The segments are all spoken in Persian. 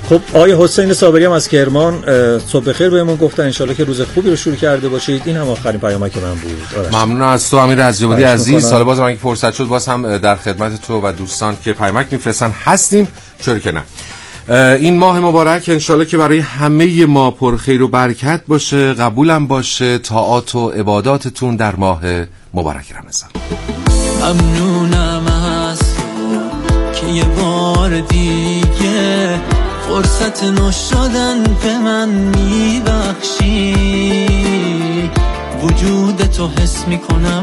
خب آقای حسین صابری هم از کرمان صبح بخیر بهمون گفتن، انشالله که روز خوبی رو شروع کرده باشید. این هم آخرین پیامک من بود. ممنون از تو امیر رزیابادی عزیز. حالا باز من که فرصت شد باز هم در خدمت تو و دوستان که پیامک میفرستن هستیم، چرا که نه. این ماه مبارک انشالله که برای همه ما پر خیر و برکت باشه، قبولم باشه طاعات و عباداتتون در ماه مبارک رمضان. ممنونم از تو که یه بار دیگه فرصت نشدن به من میبخشی، وجود تو حس میکنم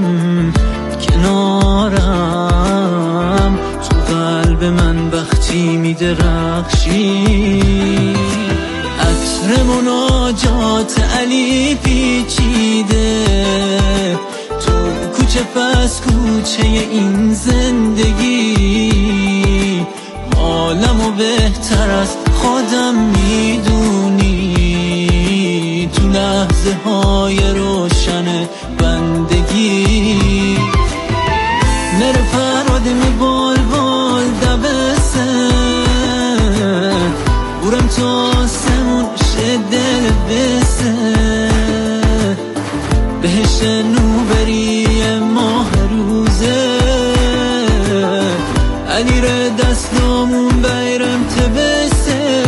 کنارم، تو قلب من وقتی میدرخشی. عطر مناجات علی پیچیده تو کوچه پس کوچه این زندگی، حالمو بهتر از خودم میدونی، تو لحظه های روشن بندگی. نره فراد می بال بال دبسه بورم تو آسمون شه دل بسه، بهش نوبری ماه روزه علی ره دستامون بیرم تبسه.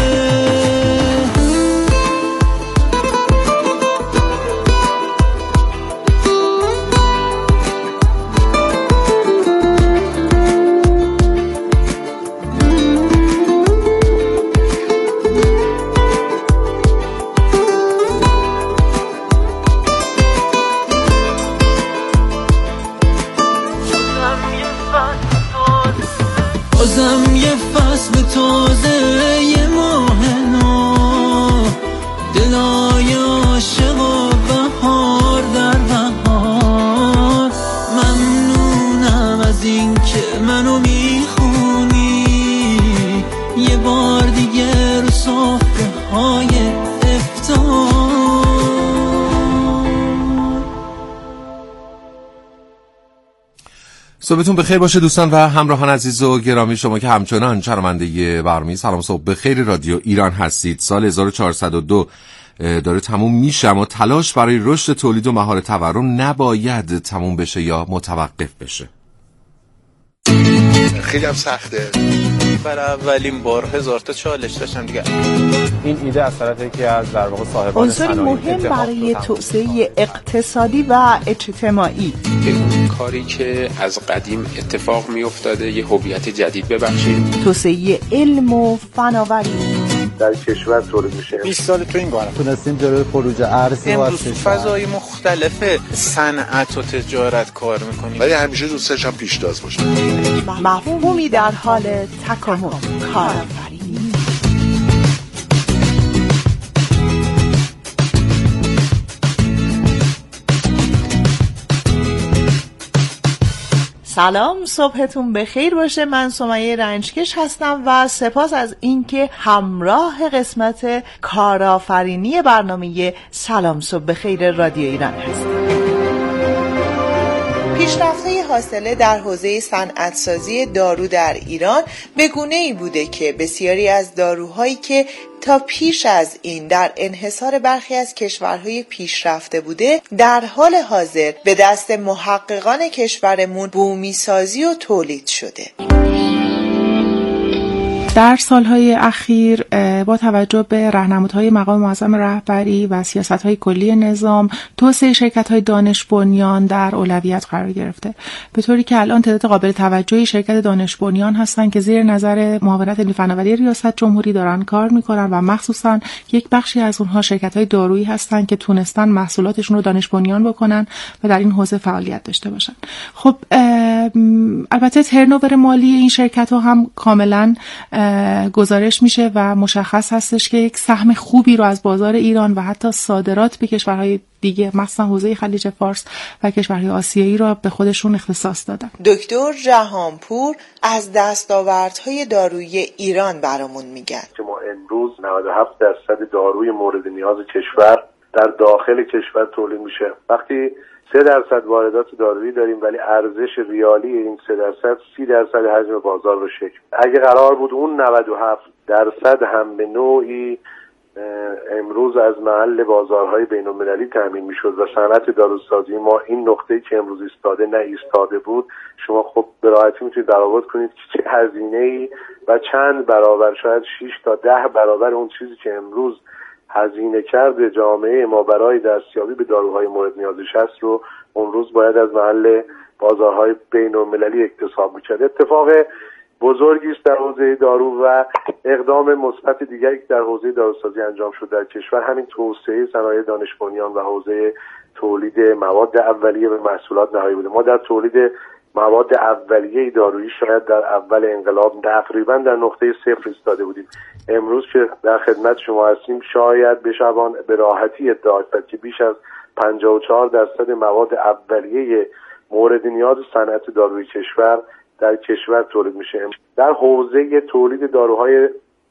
بازم یه فصل تازه، یه ماه نو، دلای عاشق و بهار در بهار. ممنونم از این که منو میخونی یه بار دیگه رو سفره های افطار. صبحتون بخیر باشه دوستان و همراهان عزیز و گرامی، شما که همچنان شنونده برنامه سلام صبح بخیر رادیو ایران هستید. سال 1402 داره تموم میشه، اما تلاش برای رشد تولید و مهار تورم نباید تموم بشه یا متوقف بشه. خیلی هم سخته. برای اولین بار هزار تا چالش داشتم دیگه. این ایده از طرف یکی از در واقع صاحبان عنصری مهم برای توسعه اقتصادی و اجتماعی. اون کاری که از قدیم اتفاق می افتاده یه هویت جدید ببخشید. توسعه علم و فناوری در کشور تولید میشه. 20 سال تو این کارم تونستیم جلوی خروج ارز رو از فضای مختلف صنعت و تجارت کار میکنیم، ولی همیشه دوستش هم پیشتاز باشه. مفهومی در حال تکامل، کارآفرینی. سلام، صبحتون بخیر باشه. من سمیه رنجکش هستم و سپاس از اینکه همراه قسمت کارآفرینی برنامه سلام صبح بخیر رادیو ایران هستید. پیشرفت‌های حاصله در حوزه صنعت‌سازی دارو در ایران به گونه‌ای بوده که بسیاری از داروهایی که تا پیش از این در انحصار برخی از کشورهای پیشرفته بوده، در حال حاضر به دست محققان کشورمون بومی‌سازی و تولید شده. در سالهای اخیر با توجه به راهنمودهای مقام معظم رهبری و سیاست‌های کلی نظام، توسعه شرکت‌های دانش بنیان در اولویت قرار گرفته، به طوری که الان تعداد قابل توجهی شرکت دانش بنیان هستن که زیر نظر معاونت علمی فناوری ریاست جمهوری دارن کار میکنن و مخصوصاً یک بخشی از اونها شرکت‌های دارویی هستن که تونستن محصولاتشون رو دانش بنیان بکنن و در این حوزه فعالیت داشته باشن. خب البته ترنوور مالی این شرکت‌ها هم کاملاً گزارش میشه و مشخص هستش که یک سهم خوبی رو از بازار ایران و حتی صادرات به کشورهای دیگه مثلا حوزه خلیج فارس و کشورهای آسیایی را به خودشون اختصاص دادن. دکتر جهانپور از دستاوردهای دارویی ایران برامون میگن که ما امروز 97% داروی مورد نیاز کشور در داخل کشور تولید میشه. وقتی 3% واردات دارویی داریم، ولی ارزش ریالی این 3% 30% حجم بازار رو شکل. اگه قرار بود اون 97% هم به نوعی امروز از محل بازارهای بین‌المللی تامین میشد و صنعت داروسازی ما این نقطه‌ای که امروز ایستاده نه ایستاده بود، شما خب به راحتی میتونید برآورد کنید که چه هزینه‌ای و چند برابر، شاید 6 تا 10 برابر اون چیزی که امروز هزینه کرده جامعه ما برای دستیابی به داروهای مورد نیازش هست رو اون روز باید از محل بازارهای بین‌المللی اکتساب می‌کرد. اتفاق بزرگی است در حوزه دارو و اقدام مثبت دیگری که در حوزه داروسازی انجام شده در کشور همین توسعه صنایع دانش بنیان و حوزه تولید مواد اولیه و محصولات نهایی بوده. ما در تولید مواد اولیه دارویی شاید در اول انقلاب تقریبا در نقطه صفر ایستاده بودیم. امروز که در خدمت شما هستیم شاید بشوان به راحتی ادعا کرد که بیش از 54% مواد اولیه مورد نیاز صنعت دارویی کشور در کشور تولید میشه. در حوزه تولید داروهای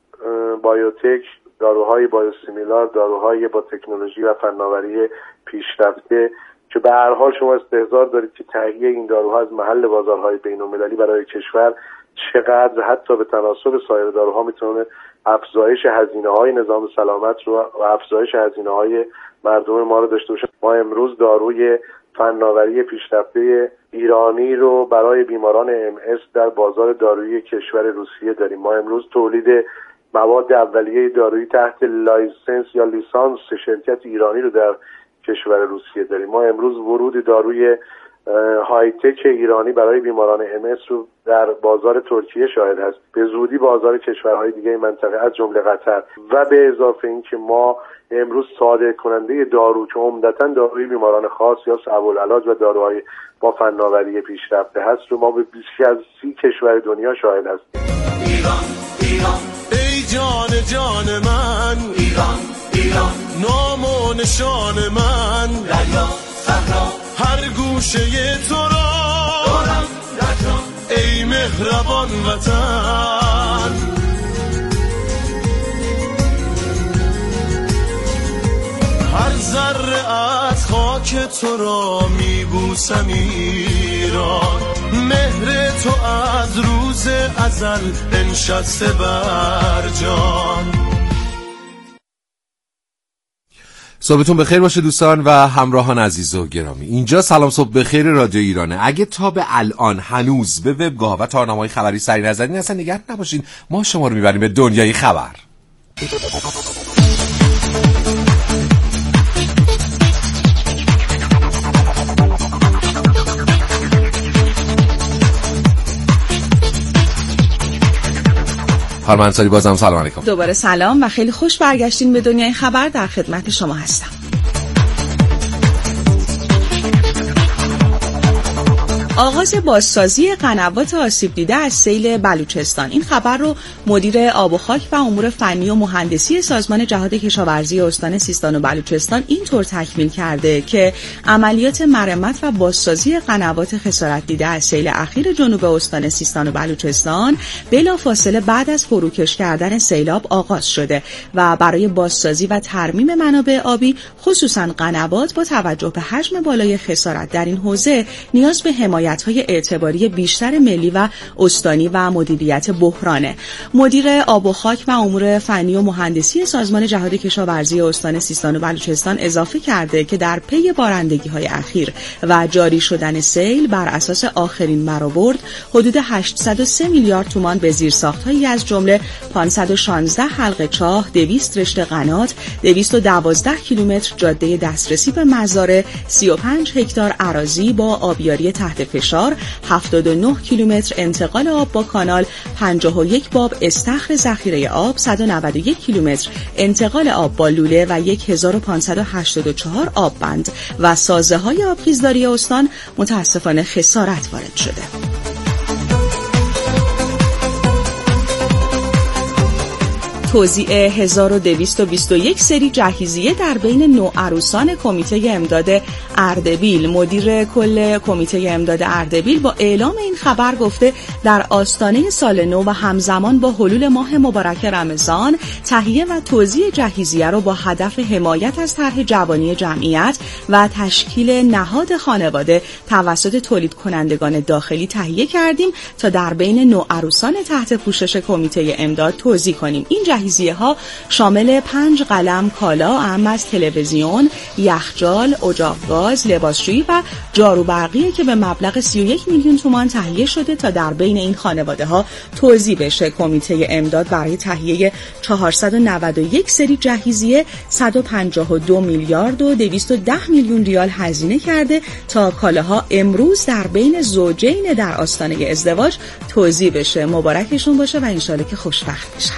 بایوتک، داروهای بایوسیمیلار، داروهای با تکنولوژی و فناوری پیشرفته که به هر حال شما استحضار دارید که تهیه این داروها از محل بازارهای بین‌المللی برای کشور چقدر حتی به تناسب سایر داروها میتونه افزایش هزینه‌های نظام سلامت رو و افزایش هزینه‌های مردم ما رو داشته باشه. ما امروز داروی فناوری پیشرفته ایرانی رو برای بیماران MS در بازار دارویی کشور روسیه داریم. ما امروز تولید مواد اولیه دارویی تحت لایسنس یا لیسانس شرکت ایرانی رو در کشور روسیه داریم. ما امروز ورود داروی های تک ایرانی برای بیماران MS رو در بازار ترکیه شاهد هست. به زودی بازار کشورهای دیگه منطقه از جمله قطر و به اضافه این که ما امروز صادر کننده دارو که عمدتاً داروی بیماران خاص یا صعب العلاج و داروهای با فناوری پیشرفته هست رو ما به بیش از 30 کشور دنیا شاهد هستیم. ایران ایران ای جان جان من، ایران ایران نام و نشان من، دریا صحرا هر گوشه تو را دارم در جان، ای مهربان وطن. هر ذره از خاک تو را میبوسم ایران، مهر تو از روز ازل نشسته بر جان. صبحتون بخیر باشه دوستان و همراهان عزیز و گرامی. اینجا سلام صبح بخیر رادیو ایرانه. اگه تا به الان هنوز به وبگاه و تارنامه‌های خبری سری نزدین اصلا نگران نباشین، ما شما رو میبریم به دنیای خبر. خانم انصاری بازم سلام علیکم. دوباره سلام و خیلی خوش برگشتین به دنیای خبر. در خدمت شما هستم. آغاز بازسازی قنوات آسیب دیده از سیل بلوچستان. این خبر رو مدیر آب و خاک و امور فنی و مهندسی سازمان جهاد کشاورزی استان سیستان و بلوچستان اینطور تکمیل کرده که عملیات مرمت و بازسازی قنوات خسارت دیده از سیل اخیر جنوب استان سیستان و بلوچستان بلافاصله بعد از فروکش کردن سیلاب آغاز شده و برای بازسازی و ترمیم منابع آبی خصوصا قنوات با توجه به حجم بالای خسارت در این حوزه نیاز به حمایت‌های اعتباری بیشتر ملی و استانی و مدیریت بحرانه. مدیر آب و خاک و امور فنی و مهندسی سازمان جهاد کشاورزی استان سیستان و بلوچستان اضافه کرده که در پی بارندگی‌های اخیر و جاری شدن سیل بر اساس آخرین برآورد حدود 803 میلیارد تومان به زیرساخت‌هایی از جمله 516 حلقه چاه، 200 رشته قنات، 212 کیلومتر جاده دسترسی به مزارع، 35 هکتار اراضی با آبیاری تحت فشار، 79 کیلومتر انتقال آب با کانال، 51 باب استخر ذخیره آب، 191 کیلومتر انتقال آب با لوله و 1584 آب بند و سازه‌های آبخیزداری استان متاسفانه خسارت وارد شده. توزیع 1221 سری جهیزیه در بین نوعروسان کمیته امداد اردبیل. مدیر کل کمیته امداد اردبیل با اعلام این خبر گفته در آستانه سال نو و همزمان با حلول ماه مبارک رمضان، تهیه و توزیع جهیزیه را با هدف حمایت از طرح جوانی جمعیت و تشکیل نهاد خانواده توسط تولید کنندگان داخلی تهیه کردیم تا در بین نوعروسان تحت پوشش کمیته امداد توزیع کنیم. این جهیزیه ها شامل 5 قلم کالا اهم از تلویزیون، یخچال، اجاق گاز، لباسشویی و جارو برقیه که به مبلغ 31 میلیون تومان تهیه شده تا در بین این خانواده ها توزیع بشه. کمیته امداد برای تهیه 491 سری جهیزیه 152 میلیارد و 210 میلیون ریال هزینه کرده تا کالاها امروز در بین زوجین در آستانه ازدواج توزیع بشه. مبارکشون باشه و انشالله که خوشبخت بشن.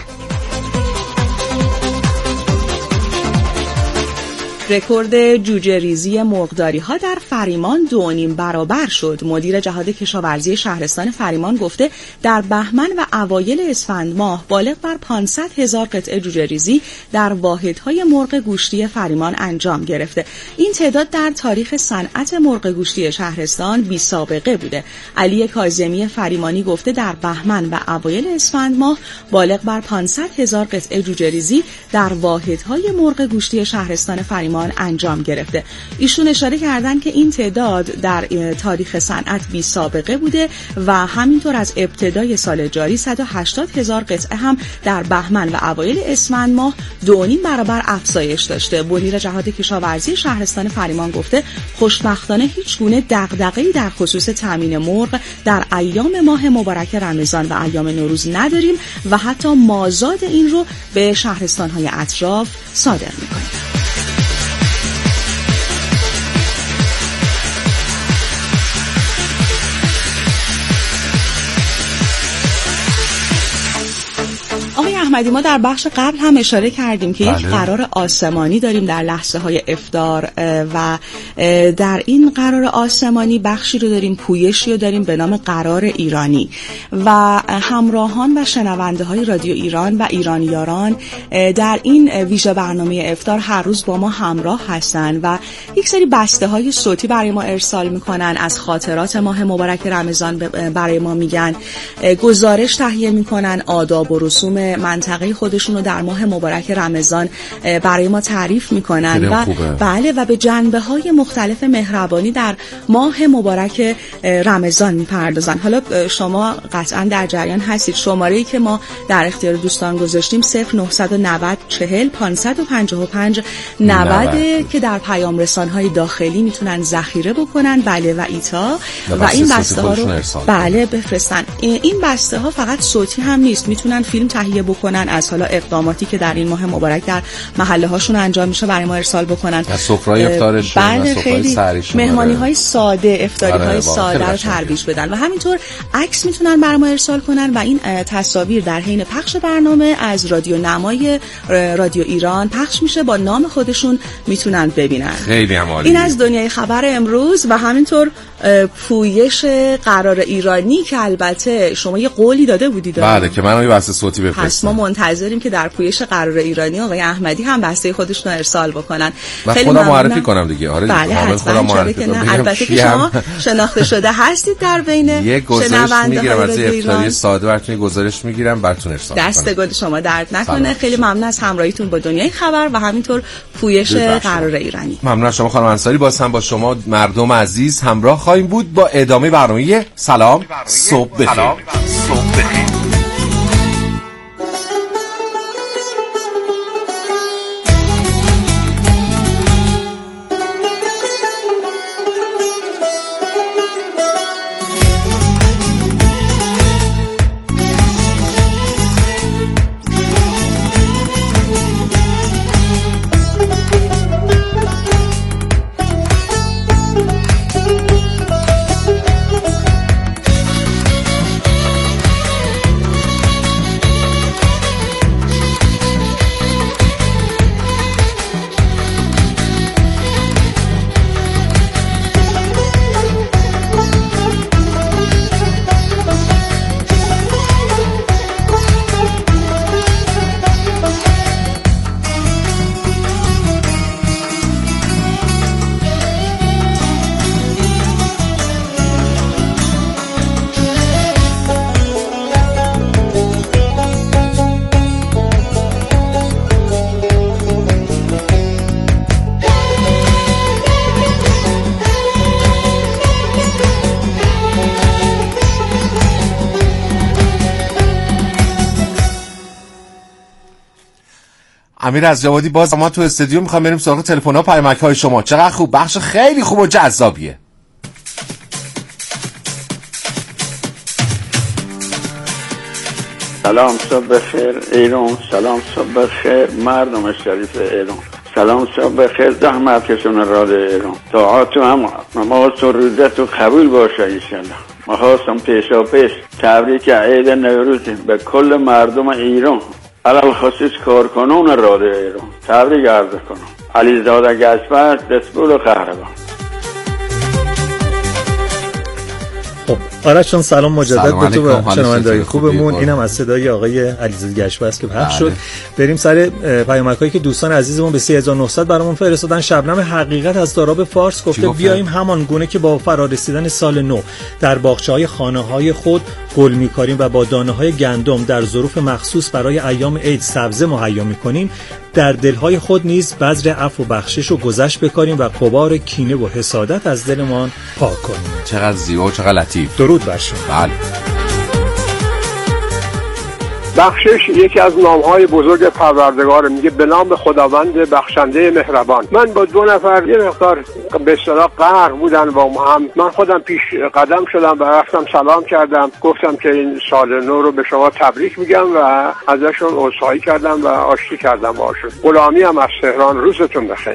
رکورد جوجه ریزی مرغداری ها در فریمان 2.5 برابر شد. مدیر جهاد کشاورزی شهرستان فریمان گفته در بهمن و اوایل اسفند ماه بالغ بر 500,000 قطعه جوجه ریزی در واحدهای مرغ گوشتی فریمان انجام گرفته. این تعداد در تاریخ صنعت مرغ گوشتی شهرستان بی سابقه بوده. علی کاظمی فریمانی گفته در بهمن و اوایل اسفند ماه بالغ بر 500,000 قطعه جوجه ریزی در واحدهای مرغ گوشتی شهرستان فریمان انجام گرفته. ایشون اشاره کردن که این تعداد در تاریخ صنعت بی سابقه بوده و همینطور از ابتدای سال جاری 180,000 قطعه هم در بهمن و اوایل اسفند ماه 2.5 برابر افزایش داشته. مدیر جهاد کشاورزی شهرستان فریمان گفته خوشبختانه هیچ گونه دغدغه‌ای در خصوص تامین مرغ در ایام ماه مبارک رمضان و ایام نوروز نداریم و حتی مازاد این رو به شهرستان‌های اطراف صادر می‌کنیم. آقای احمدی، ما در بخش قبل هم اشاره کردیم که یک قرار آسمانی داریم در لحظه های افطار و در این قرار آسمانی بخشی رو داریم، پویشی رو داریم به نام قرار ایرانی و همراهان و شنونده های رادیو ایران و ایرانیاران در این ویژه برنامه افطار هر روز با ما همراه هستن و یک سری بسته های صوتی برای ما ارسال میکنن، از خاطرات ماه مبارک رمضان برای ما میگن، گزارش تهیه میکنن، آداب و رسوم منطقه خودشون رو در ماه مبارک رمضان برای ما تعریف میکنن و بله و به جنبه‌های مختلف مهربانی در ماه مبارک رمضان میپردازن. حالا شما قطعا در جریان هستید، شماره‌ای که ما در اختیار دوستان گذاشتیم 0990 40 555 90 که در پیام رسان‌های داخلی میتونن ذخیره بکنن بله و ایتا و این بسته ها رو بله بفرستن. این بسته ها فقط صوتی هم نیست، میتونن فیلم تهیه بکنن از حالا اقداماتی که در این ماه مبارک در محله هاشون انجام میشه برای ما ارسال بکنن. از سفره‌های افطارشون، بله خیلی مهمانی‌های ساده، افطاری‌های ساده رو ترویج بدن و همینطور عکس میتونن برای ما ارسال کنن و این تصاویر در حین پخش برنامه از رادیو نمای رادیو ایران پخش میشه، با نام خودشون میتونن ببینن. خیلی عالی. این از دنیای خبر امروز و همینطور پویش قرار ایرانی که البته شما یه قولی داده بودید. بله که منو یه بسته صوتی بفرستم. پس ما منتظریم که در پویش قرار ایرانی آقای احمدی هم بسته خودشون رو ارسال بکنن. خیلی خودم معرفی کنم دیگه. آره بله حتما معرفی کنم. البته که شما شناخته شده هستید در بین شنونده های رادیو ایران. ساده براتون گزارش میگیرم براتون ارسال میکنم. دست گل شما درد نکنه. خیلی ممنون از همراهیتون با دنیای خبر و همینطور پویش قرار ایرانی. ممنون از شما خانم انصاری. باز هم با شما مردم عزیز همراه خواهیم بود با ادامه برنامه سلام صبح بخیر. امیر از جوادی باز ما تو استودیو میخوام بریم سراغ تلفن‌ها پیامک‌های شما. چقدر خوب، بخش خیلی خوب و جذابیه. سلام صبح بخیر ایران، سلام صبح بخیر مردم شریف ایران، سلام صبح بخیر زحمت کشون رادیو ایران. دعاتو هم نماز و روزتو قبول باشه انشالله. ما خواستم پیشا پیش تبریک عید نوروز به کل مردم ایران، علل خصوص کارکنان رادیو ایران تبریک عرض کنم. علیزاده گشبر، دسپول و قهرمان. خب آرش جان سلام مجدد به تو و شنونده‌های خوبمون. اینم از صدای آقای علیزاده گشبر است که پخش شد. بریم سر پیامک‌هایی که دوستان عزیزمون به 3900 برامون فرستادن. شبنم حقیقت از داراب فارس گفته بیایم همان گونه که با فرارسیدن سال نو در باغچه‌های خانه‌های خود گل می‌کاریم و با دانه‌های گندم در ظروف مخصوص برای ایام عید سبزه مهیا می‌کنیم، در دل‌های خود نیز بذر عفو و بخشش و گذشت بکاریم و غبار کینه و حسادت از دلمان پاک کنیم. چقدر زیبا و چقدر لطیف. درود بر شما. بله. بخشش یکی از نام‌های بزرگ پروردگار، میگه به نام خداوند بخشنده مهربان. من با 2 نفر یه مقدار به اصطلاح قهر بودن با هم، من خودم پیش قدم شدم و رفتم سلام کردم، گفتم که این سال نو رو به شما تبریک میگم و ازشون عذرخواهی کردم و آشتی کردم باشون. غلامی هم از تهران، روزتون بخیر.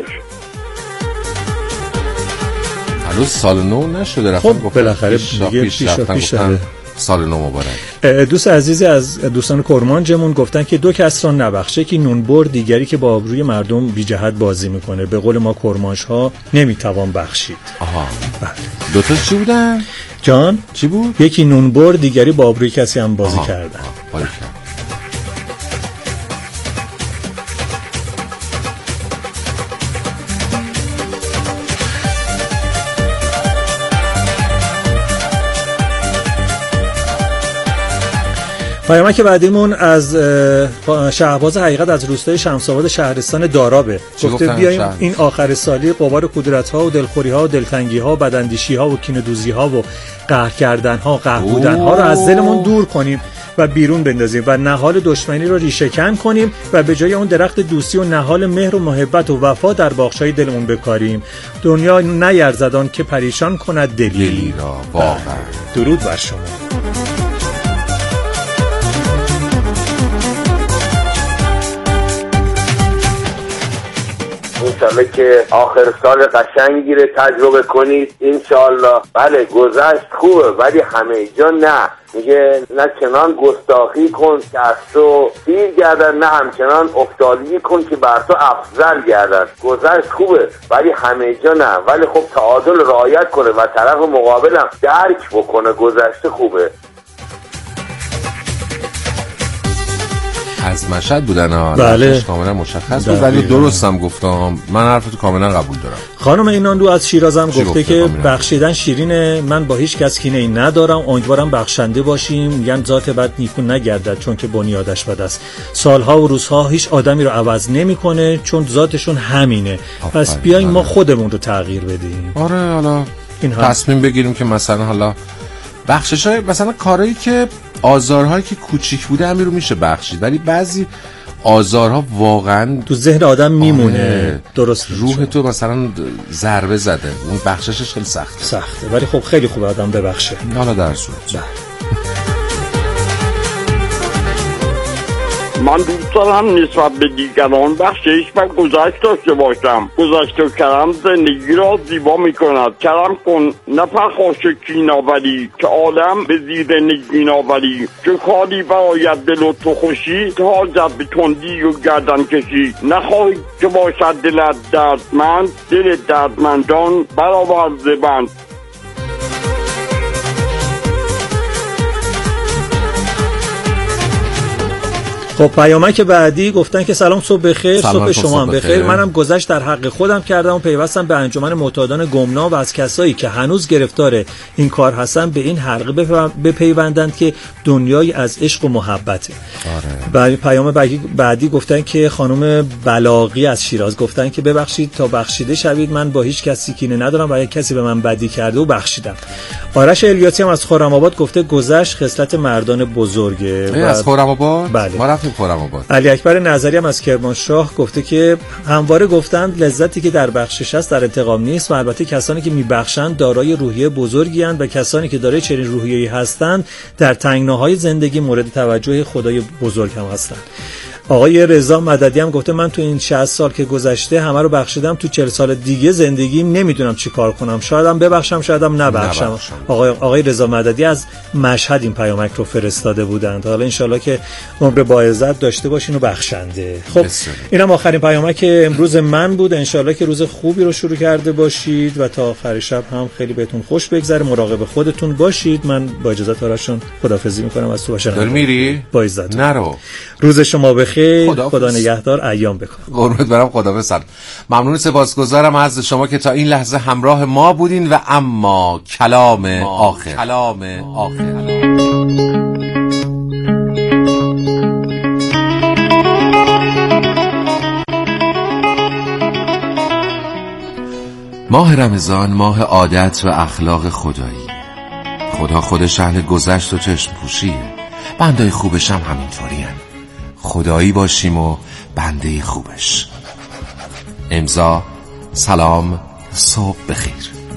هنوز سال نو نشده، رفتم خب بالاخره پیش سال نو مبارک. دوست عزیزی از دوستان کرمانجمون گفتن که 2 کس را نبخشه، که نونبر، دیگری که با آبروی مردم بی جهت بازی میکنه. به قول ما کرمانش‌ها نمیتوان بخشید. آها. بله. 2 تا چی بودن؟ جان چی بود؟ یکی نونبر، دیگری با آبروی کسی هم بازی کردن. پیامک بعدیمون از شهباز حقیقت از روستای شمس‌آباد شهرستان دارابه. گفته بیایم این آخر سالی غبار کدورت‌ها و دلخوری‌ها و دلتنگی‌ها و بداندیشی‌ها و کینه‌دوزی‌ها و قهر کردن‌ها، قهر بودن‌ها رو از دلمون دور کنیم و بیرون بندازیم و نهال دشمنی رو ریشه‌کن کنیم و به جای اون درخت دوستی و نهال مهر و محبت و وفا در باغچه‌های دلمون بکاریم. دنیا نیرزدان که پریشان کند دلی را. واقعا. درود بر شما. انشالله که آخر سال قشنگی رو تجربه کنید انشالله. بله گذشت خوبه ولی همه جا نه. میگه نه چنان گستاخی کن که از تو سیر گردن، نه همچنان افتادگی کن که بر تو افضل گردن. گذشت خوبه ولی همه جا نه، ولی خب تعادل رعایت کنه و طرف مقابلم درک بکنه. گذشته خوبه. از مشهد بودن ها. بله. کاملا مشخص بود ولی درست هم گفتم. من حرفتو کاملا قبول دارم. خانم ایناندو از شیرازم گفته که بخشیدن شیرینه، من با هیچ کس کینه‌ای ندارم، امیدوارم بخشنده باشیم. میگن ذات بد نیکو نگردد چون که بنیادش بد است. سالها و روزها هیچ آدمی رو عوض نمیکنه چون ذاتشون همینه. پس بیایم ما خودمون رو تغییر بدیم. آره حالا تصمیم بگیریم که مثلا حالا بخششای مثلا کارهایی که آزارهایی که کوچیک بوده همین رو میشه بخشید، ولی بعضی آزارها واقعا تو ذهن آدم میمونه. درست. روح تو مثلا ضربه زده، اون بخششش خیلی سخته ولی خب خیلی خوبه آدم ببخشه. حالا در صورت من دوست دارم نسبت به دیگران بخشش و گذشت داشته باشم. گذشت و کرم زندگی را زیبا می کند. کرم کن نپرخاش کیناوری که عالم به زیر نگین آوری. که کاری برایت دل و تو خوشی که حاجت به تندی و گردن کشی. نخواهی که باشد دلت دردمند، دل دردمندان برآورد ز بند. خب پیامک بعدی گفتن که سلام صبح بخیر. صبح شما هم بخیر. منم گذشت در حق خودم کردم و پیوستم به انجمن معتادان گمنام و از کسایی که هنوز گرفتار این کار هستن به این حلقه بپیوندند که دنیای از عشق و محبته. آره. پیام بعدی گفتن که خانم بلاغی از شیراز گفتن که ببخشید تا بخشیده شوید، من با هیچ کسی کینه ندارم و اگه کسی به من بدی کرده و بخشیدم. آرش الیاسی هم از خرم‌آباد گفته گذشت خصلت مردان بزرگه. از خرم‌آباد؟ بله. ما رفتیم خرم‌آباد. علی اکبر نظری هم از کرمانشاه گفته که همواره گفتند لذتی که در بخشش است در انتقام نیست و البته کسانی که میبخشند دارای روحیه بزرگی اند و کسانی که دارای چنین روحیه‌ای هستند در تنگناهای زندگی مورد توجه خدای بزرگ هم هستند. آقای رضا مددی هم گفته من تو این 60 سال که گذشته همه رو بخشیدم، تو 40 سال دیگه زندگیم نمیدونم چی کار کنم، شایدم ببخشم شایدم نبخشم. آقای رضا مددی از مشهد این پیامک رو فرستاده بودند. حالا انشالله که عمر با عزت داشته باشین و بخشنده. خب اینم آخرین پیامک امروز من بود. انشالله که روز خوبی رو شروع کرده باشید و تا آخر شب هم خیلی بهتون خوش بگذره. مراقب خودتون باشید. من با اجازه آرشون خداحافظی میکنم از تو باشن. دل میری؟ با عزت. نرو. روز شما بخیر. خدا نگهدار. ایام بکن. قربونت برم. خداحافظ. ممنون، سپاسگزارم از شما که تا این لحظه همراه ما بودین. و اما کلام آخر. ماه رمضان ماه عادت و اخلاق خدایی. خدا خودش اهل گذشت و چشم پوشیه. بندای خوبش هم همینطورین. خدایی باشیم و بنده خوبش. امضا سلام، صبح بخیر.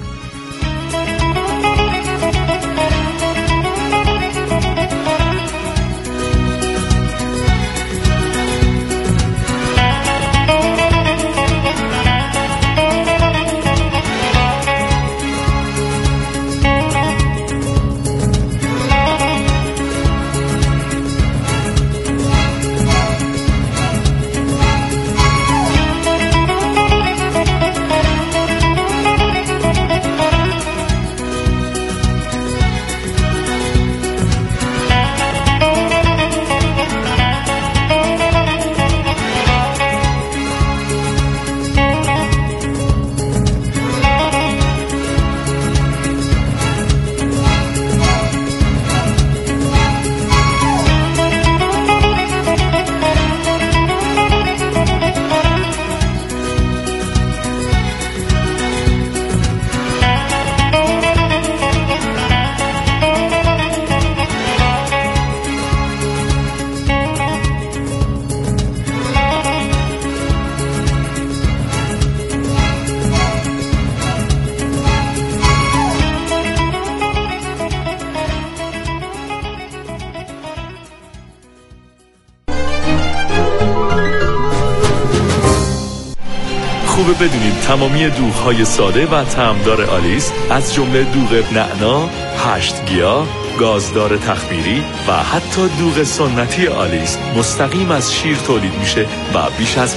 بدونید تمامی دوغ‌های ساده و طعمدار آلیس از جمله دوغ نعنا، 8 گیاه، گازدار تخمیری و حتی دوغ سنتی آلیس مستقیم از شیر تولید میشه و بیش از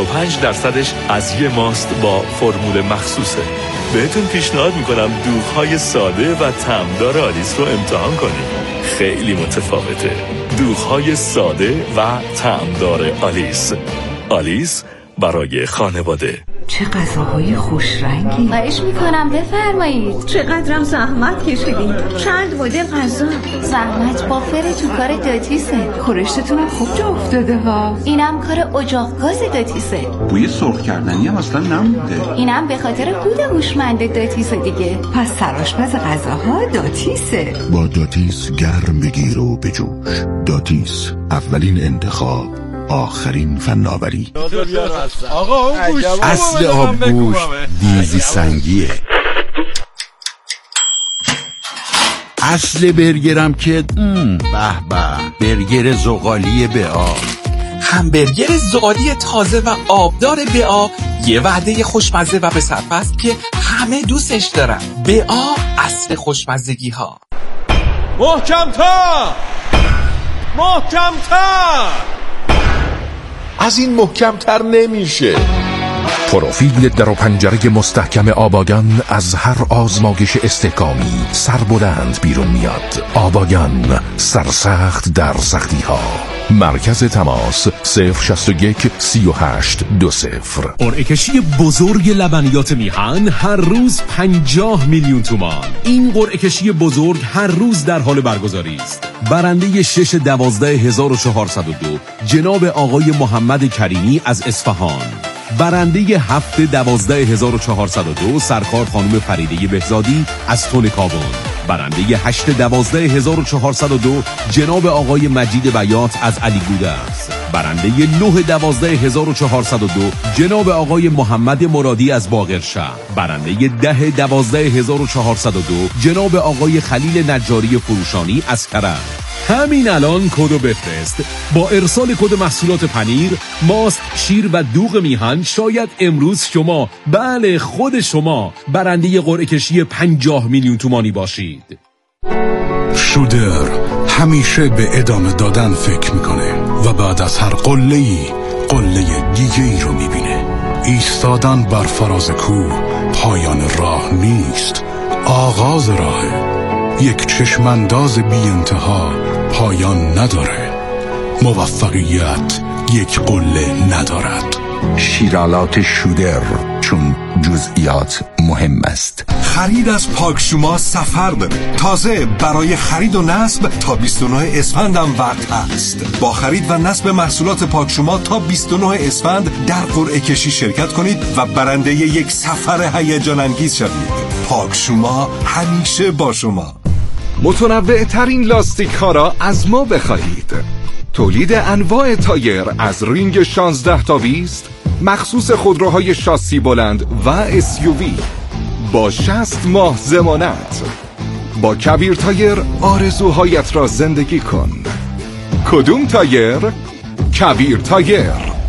55% از یه ماست با فرمول مخصوصه. بهتون پیشنهاد میکنم دوغ‌های ساده و طعمدار آلیس رو امتحان کنید. خیلی متفاوته. دوغ‌های ساده و طعمدار آلیس. آلیس برای خانواده. چه غذاهای خوش رنگی. خواهش میکنم بفرمایید. چقدرم زحمت کشیدین. چند مدل غذا. زحمت بافر تو کار داتیسه. خورشتتونم خوب جا افتاده ها. اینم کار اجاق گاز داتیسه. بوی سرخ کردنی هم اصلا نمونده. اینم به خاطر کود هوشمند داتیسه دیگه. پس سرآشپز غذاها داتیسه. با داتیس گرم بگیر و بجوش. داتیس، اولین انتخاب، آخرین فناوری. اصل آبگوشت دیزی سنگیه. اصل برگرم که به به، برگر زغالی BA. همبرگر زغالی تازه و آبدار BA یه وعده خوشمزه و به صرفه است که همه دوستش دارن. BA اصل خوشمزگی ها. محکم‌تر از این محکم‌تر نمیشه. پروفیل در و پنجره مستحکم آباگان از هر آزمایش استحکامی سربلند بیرون میاد. آباگان، سرسخت در سختی ها. مرکز تماس 061 38 20. قرعه کشی بزرگ لبنیات میهن هر روز 50 میلیون تومان. این قرعه کشی بزرگ هر روز در حال برگزاری است. برنده 6/12/1402 جناب آقای محمد کریمی از اصفهان. برنده 7/12/1402 سرکار خانم فریده بهزادی از تونکابون. برنده 8/12/1402 جناب آقای مجید بیات از علی گودرز، برنده 9/12/1402 جناب آقای محمد مرادی از باقرشهر، برنده 10/12/1402 جناب آقای خلیل نجاری فروشانی از کرج. همین الان کدو بفرست. با ارسال کد محصولات پنیر، ماست، شیر و دوغ میهن شاید امروز شما، بله خود شما، برنده قرعه کشی 50 میلیون تومانی باشید. شودر همیشه به ادامه دادن فکر میکنه و بعد از هر قله‌ای قله دیگه ای رو میبینه. ایستادن بر فراز کوه پایان راه نیست، آغاز راهه. یک چشمانداز بی انتها پایان نداره. موفقیت یک قله ندارد. شیرالات شودر، چون جزئیات مهم است. خرید از پاکشوما سفر داره. تازه برای خرید و نصب تا 29 اسفند هم وقت هست. با خرید و نصب محصولات پاکشوما تا 29 اسفند در قرعه کشی شرکت کنید و برنده یک سفر هیجان انگیز شوید. پاکشوما همیشه با شما. متنوع ترین لاستیک ها را از ما بخواهید. تولید انواع تایر از رینگ 16 تا 20، مخصوص خودروهای شاسی بلند و SUV با 60 ماه ضمانت. با کبیر تایر آرزوهایت را زندگی کن. کدوم تایر؟ کبیر تایر.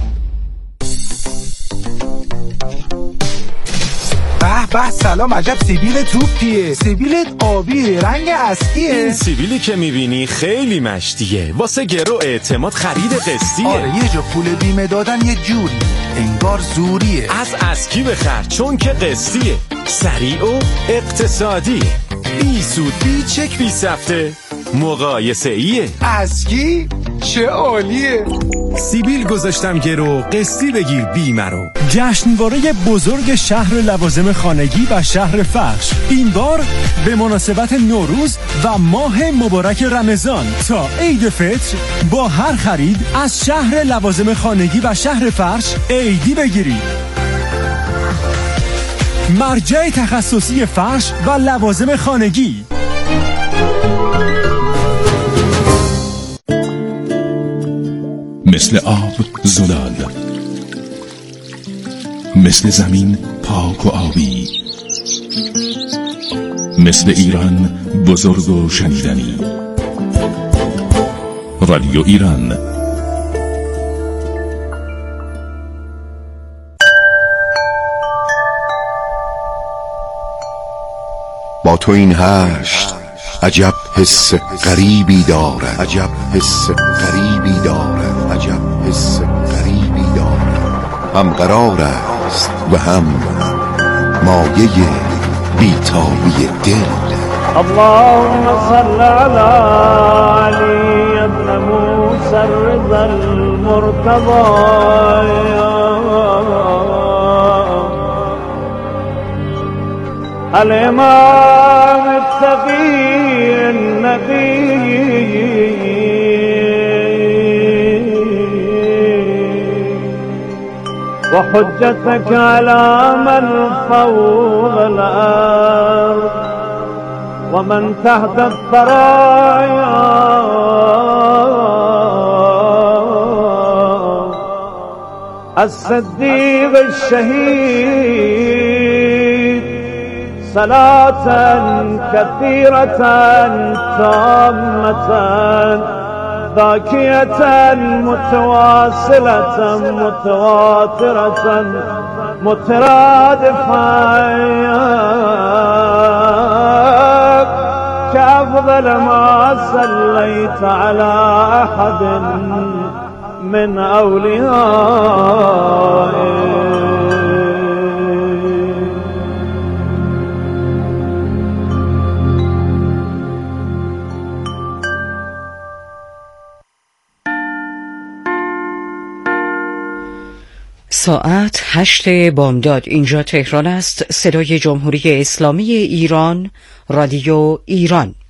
به سلام، عجب سیبیل توپیه. سیبیلت آبی رنگ اصلیه. این سیبیلی که میبینی خیلی مشتیه، واسه گرو اعتماد خرید قسطیه. آره یه جا پول بیمه دادن یه جوری انگار زوریه. از اسکی بخر چون که قسطیه، سریع و اقتصادیه، بی سود بی چک بی سفته، مقایسه ایه. اسکی چه عالیه. سیبیل گذاشتم گرو، قسطی بگیر بیمه رو. جشنواره بزرگ شهر لوازم خانگی و شهر فرش، این بار به مناسبت نوروز و ماه مبارک رمضان تا عید فطر با هر خرید از شهر لوازم خانگی و شهر فرش عیدی بگیرید. مرجع تخصصی فرش و لوازم خانگی. مثل آب زلال، مثل زمین پاک و آبی، مثل ایران بزرگ و شنیدنی. رادیو ایران. با تو این هشت عجب حس غریبی دارد، عجب حس غریبی دارد، عجب حس غریبی دارد. هم قرار است و هم مایه بیتابی دل. اللهم صل على علي ابن موسى الرضا المرتضى الإمام التقي النبي وحجتك على من فوق الأرض ومن تحت الثرايا الصديق الشهيد صلاة كثيرة تامة ذاكية متواصلة متواترة مترادفة كأفضل ما صليت على أحد من أوليائه. ساعت 8 بامداد. اینجا تهران است. صدای جمهوری اسلامی ایران، رادیو ایران.